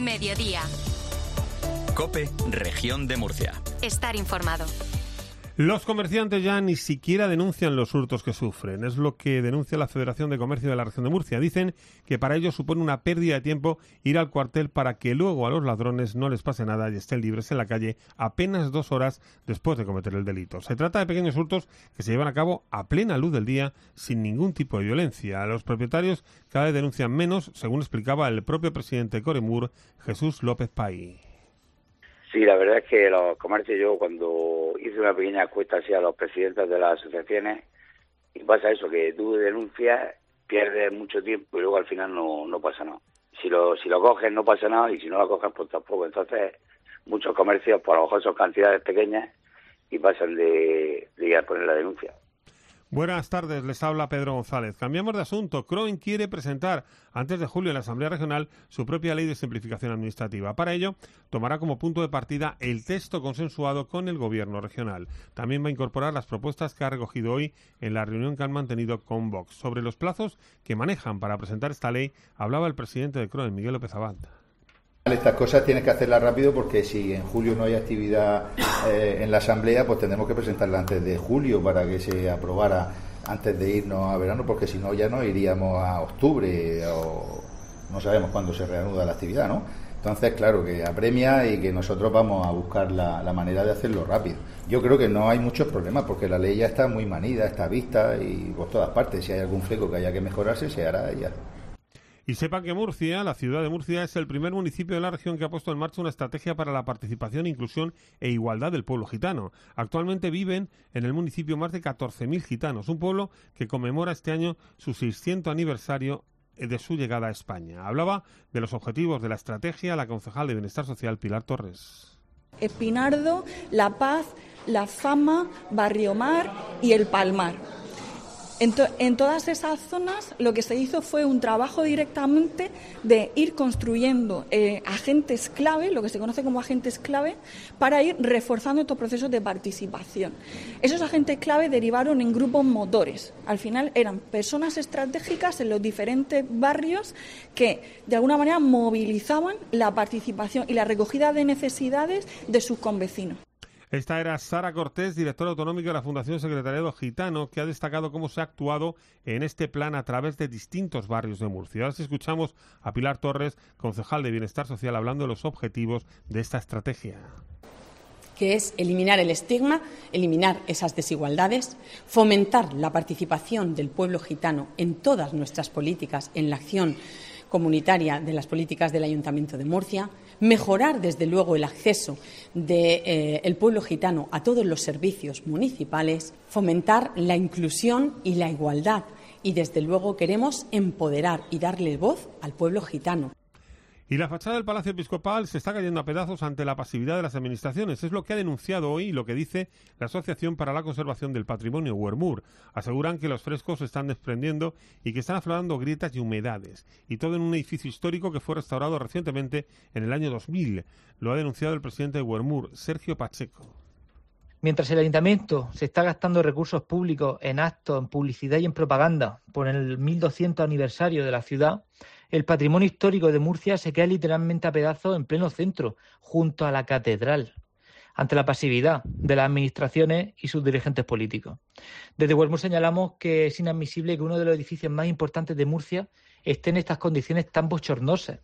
Mediodía. COPE, Región de Murcia. Estar informado. Los comerciantes ya ni siquiera denuncian los hurtos que sufren. Es lo que denuncia la Federación de Comercio de la Región de Murcia. Dicen que para ellos supone una pérdida de tiempo ir al cuartel para que luego a los ladrones no les pase nada y estén libres en la calle apenas 2 horas después de cometer el delito. Se trata de pequeños hurtos que se llevan a cabo a plena luz del día sin ningún tipo de violencia. Los propietarios cada vez denuncian menos, según explicaba el propio presidente de Coremur, Jesús López Pay. Sí, la verdad es que los comercios, yo cuando hice una pequeña encuesta así a los presidentes de las asociaciones, y pasa eso, que tú denuncias, pierdes mucho tiempo y luego al final no pasa nada. Si lo coges no pasa nada y si no lo coges pues tampoco. Entonces muchos comercios, por lo mejor son cantidades pequeñas y pasan de ir a poner la denuncia. Buenas tardes, les habla Pedro González. Cambiamos de asunto. CROIN quiere presentar antes de julio en la Asamblea Regional su propia ley de simplificación administrativa. Para ello, tomará como punto de partida el texto consensuado con el Gobierno regional. También va a incorporar las propuestas que ha recogido hoy en la reunión que han mantenido con Vox. Sobre los plazos que manejan para presentar esta ley, hablaba el presidente de CROIN, Miguel López Abad. Estas cosas tienes que hacerlas rápido porque si en julio no hay actividad en la Asamblea, pues tendremos que presentarla antes de julio para que se aprobara antes de irnos a verano, porque si no ya no iríamos a octubre o no sabemos cuándo se reanuda la actividad, ¿no? Entonces, claro, que apremia y que nosotros vamos a buscar la manera de hacerlo rápido. Yo creo que no hay muchos problemas porque la ley ya está muy manida, está vista y por todas partes. Si hay algún fleco que haya que mejorarse, se hará ya. Y sepan que Murcia, la ciudad de Murcia, es el primer municipio de la región que ha puesto en marcha una estrategia para la participación, inclusión e igualdad del pueblo gitano. Actualmente viven en el municipio más de 14.000 gitanos, un pueblo que conmemora este año su 600 aniversario de su llegada a España. Hablaba de los objetivos de la estrategia la concejal de Bienestar Social, Pilar Torres. Espinardo, La Paz, La Fama, Barrio Mar y El Palmar. En todas esas zonas lo que se hizo fue un trabajo directamente de ir construyendo agentes clave, lo que se conoce como agentes clave, para ir reforzando estos procesos de participación. Esos agentes clave derivaron en grupos motores. Al final eran personas estratégicas en los diferentes barrios que de alguna manera movilizaban la participación y la recogida de necesidades de sus convecinos. Esta era Sara Cortés, directora autonómica de la Fundación Secretariado Gitano, que ha destacado cómo se ha actuado en este plan a través de distintos barrios de Murcia. Ahora sí escuchamos a Pilar Torres, concejal de Bienestar Social, hablando de los objetivos de esta estrategia. Que es eliminar el estigma, eliminar esas desigualdades, fomentar la participación del pueblo gitano en todas nuestras políticas, en la acción comunitaria de las políticas del Ayuntamiento de Murcia, mejorar desde luego el acceso del pueblo gitano a todos los servicios municipales, fomentar la inclusión y la igualdad y desde luego queremos empoderar y darle voz al pueblo gitano. Y la fachada del Palacio Episcopal se está cayendo a pedazos ante la pasividad de las administraciones. Es lo que ha denunciado hoy y lo que dice la Asociación para la Conservación del Patrimonio, Wermur. Aseguran que los frescos se están desprendiendo y que están aflorando grietas y humedades. Y todo en un edificio histórico que fue restaurado recientemente en el año 2000. Lo ha denunciado el presidente de Wermur, Sergio Pacheco. Mientras el Ayuntamiento se está gastando recursos públicos en actos, en publicidad y en propaganda por el 1200 aniversario de la ciudad, el patrimonio histórico de Murcia se queda literalmente a pedazos en pleno centro, junto a la catedral, ante la pasividad de las administraciones y sus dirigentes políticos. Desde Wermur señalamos que es inadmisible que uno de los edificios más importantes de Murcia esté en estas condiciones tan bochornosas.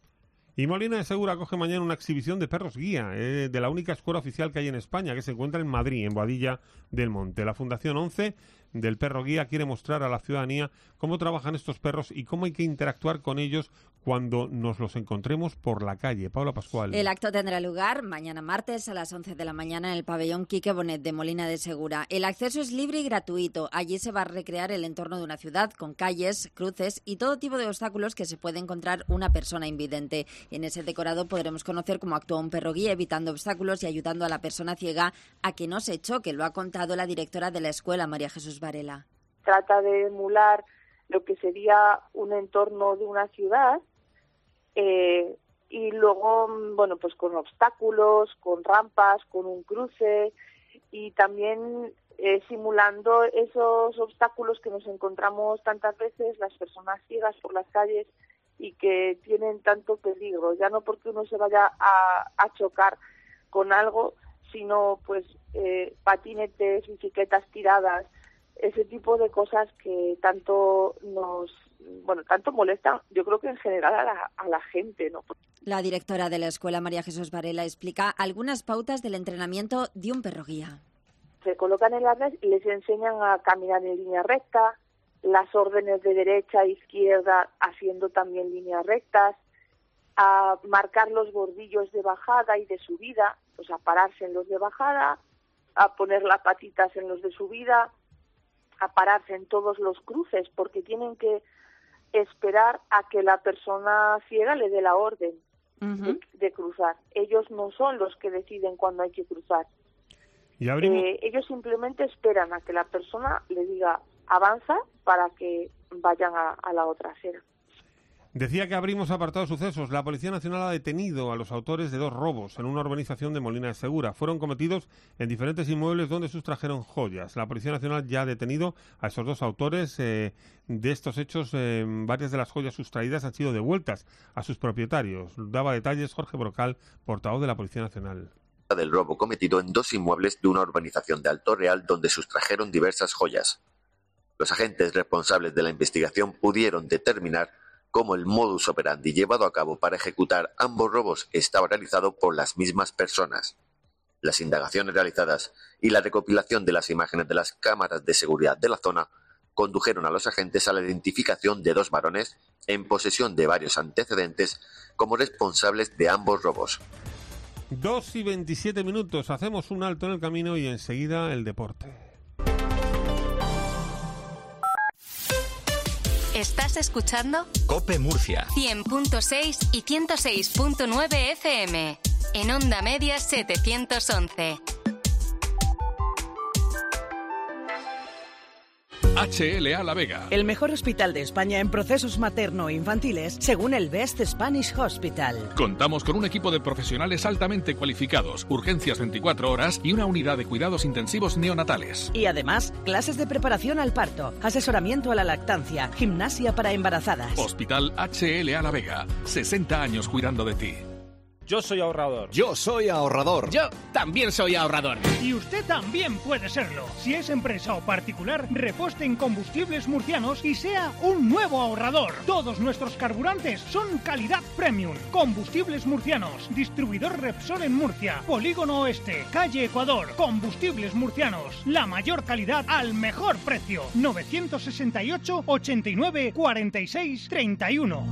Y Molina de Segura acoge mañana una exhibición de perros guía de la única escuela oficial que hay en España, que se encuentra en Madrid, en Boadilla del Monte. La Fundación 11 del Perro Guía quiere mostrar a la ciudadanía cómo trabajan estos perros y cómo hay que interactuar con ellos cuando nos los encontremos por la calle. Paula Pascual. El acto tendrá lugar mañana martes a las 11 de la mañana en el pabellón Quique Bonet de Molina de Segura. El acceso es libre y gratuito. Allí se va a recrear el entorno de una ciudad con calles, cruces y todo tipo de obstáculos que se puede encontrar una persona invidente. En ese decorado podremos conocer cómo actúa un perro guía evitando obstáculos y ayudando a la persona ciega a que no se choque. Lo ha contado la directora de la escuela, María Jesús Varela. Trata de emular lo que sería un entorno de una ciudad y luego, bueno, pues con obstáculos, con rampas, con un cruce y también simulando esos obstáculos que nos encontramos tantas veces las personas ciegas por las calles y que tienen tanto peligro, ya no porque uno se vaya a chocar con algo, sino pues patinetes, bicicletas tiradas, ese tipo de cosas que tanto tanto molestan, yo creo que en general a la gente, ¿no? La directora de la escuela, María Jesús Varela, explica algunas pautas del entrenamiento de un perro guía. Se colocan en la red y les enseñan a caminar en línea recta, las órdenes de derecha e izquierda haciendo también líneas rectas, a marcar los bordillos de bajada y de subida, pues a pararse en los de bajada, a poner las patitas en los de subida, a pararse en todos los cruces, porque tienen que esperar a que la persona ciega le dé la orden de cruzar. Ellos no son los que deciden cuándo hay que cruzar. Ellos simplemente esperan a que la persona le diga avanza para que vayan a la otra acera. Decía que abrimos apartado sucesos. La Policía Nacional ha detenido a los autores de 2 robos en una urbanización de Molina de Segura. Fueron cometidos en diferentes inmuebles donde sustrajeron joyas. La Policía Nacional ya ha detenido a esos 2 autores. De estos hechos, varias de las joyas sustraídas han sido devueltas a sus propietarios. Daba detalles Jorge Brocal, portavoz de la Policía Nacional. Del robo cometido en 2 inmuebles de una urbanización de Alto Real donde sustrajeron diversas joyas. Los agentes responsables de la investigación pudieron determinar cómo el modus operandi llevado a cabo para ejecutar ambos robos estaba realizado por las mismas personas. Las indagaciones realizadas y la recopilación de las imágenes de las cámaras de seguridad de la zona condujeron a los agentes a la identificación de 2 varones en posesión de varios antecedentes como responsables de ambos robos. 2:27. Hacemos un alto en el camino y enseguida el deporte. ¿Estás escuchando? COPE Murcia. 100.6 y 106.9 FM. En onda media 711. HLA La Vega. El mejor hospital de España en procesos materno-infantiles, según el Best Spanish Hospital. Contamos con un equipo de profesionales altamente cualificados, urgencias 24 horas y una unidad de cuidados intensivos neonatales. Y además, clases de preparación al parto, asesoramiento a la lactancia, gimnasia para embarazadas. Hospital HLA La Vega. 60 años cuidando de ti. Yo soy ahorrador. Yo soy ahorrador. Yo también soy ahorrador. Y usted también puede serlo. Si es empresa o particular, reposte en Combustibles Murcianos y sea un nuevo ahorrador. Todos nuestros carburantes son calidad premium. Combustibles Murcianos. Distribuidor Repsol en Murcia. Polígono Oeste. Calle Ecuador. Combustibles Murcianos. La mayor calidad al mejor precio. 968 89 46 31.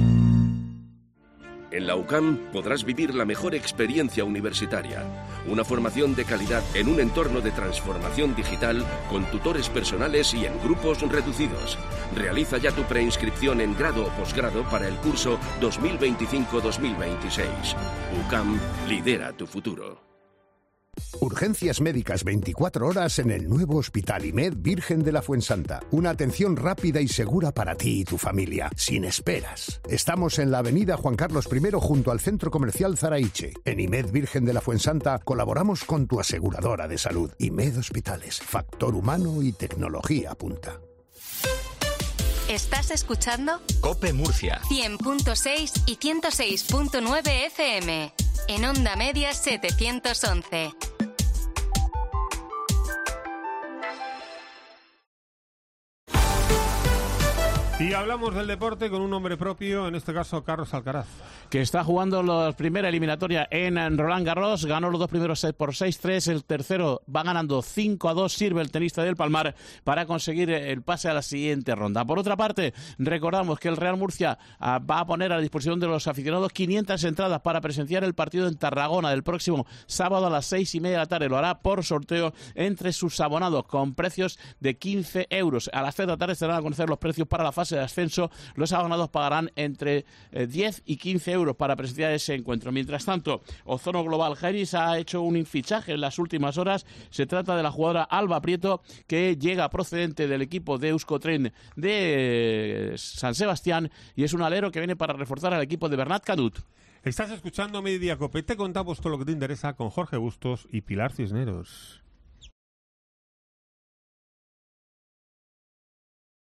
En la UCAM podrás vivir la mejor experiencia universitaria, una formación de calidad en un entorno de transformación digital con tutores personales y en grupos reducidos. Realiza ya tu preinscripción en grado o posgrado para el curso 2025-2026. UCAM lidera tu futuro. Urgencias médicas 24 horas en el nuevo Hospital IMED Virgen de la Fuensanta. Una atención rápida y segura para ti y tu familia, sin esperas. Estamos en la avenida Juan Carlos I junto al Centro Comercial Zaraiche. En IMED Virgen de la Fuensanta colaboramos con tu aseguradora de salud. IMED Hospitales, factor humano y tecnología punta. ¿Estás escuchando? COPE Murcia. 100.6 y 106.9 FM. En onda media 711. Y hablamos del deporte con un hombre propio, en este caso Carlos Alcaraz. Que está jugando la primera eliminatoria en Roland Garros, ganó los 2 primeros sets por 6-3, el tercero va ganando 5-2, sirve el tenista del Palmar para conseguir el pase a la siguiente ronda. Por otra parte, recordamos que el Real Murcia va a poner a disposición de los aficionados 500 entradas para presenciar el partido en Tarragona del próximo sábado a las 6:30 de la tarde. Lo hará por sorteo entre sus abonados con precios de 15 euros. A las 3 de la tarde se darán a conocer los precios para la fase de ascenso. Los abonados pagarán entre 10 y 15 euros para presenciar ese encuentro. Mientras tanto, Ozono Global Jairis ha hecho un fichaje en las últimas horas. Se trata de la jugadora Alba Prieto, que llega procedente del equipo de Euskotren de San Sebastián y es un alero que viene para reforzar al equipo de Bernat Canut. Estás escuchando Mediodía Cope. Te contamos todo lo que te interesa con Jorge Bustos y Pilar Cisneros.